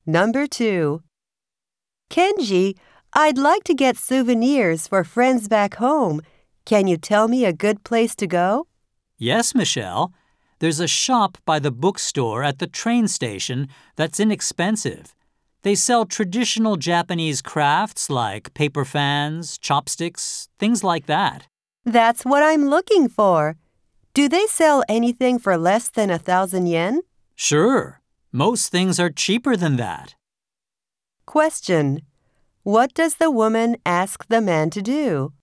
Number 2. Kenji, I'd like to get souvenirs for friends back home. Can you tell me a good place to go? Yes, Michelle. There's a shop by the bookstore at the train station that's inexpensive. They sell traditional Japanese crafts like paper fans, chopsticks, things like that. That's what I'm looking for. Do they sell anything for less than 1,000 yen? Sure. Most things are cheaper than that. Question. What does the woman ask the man to do?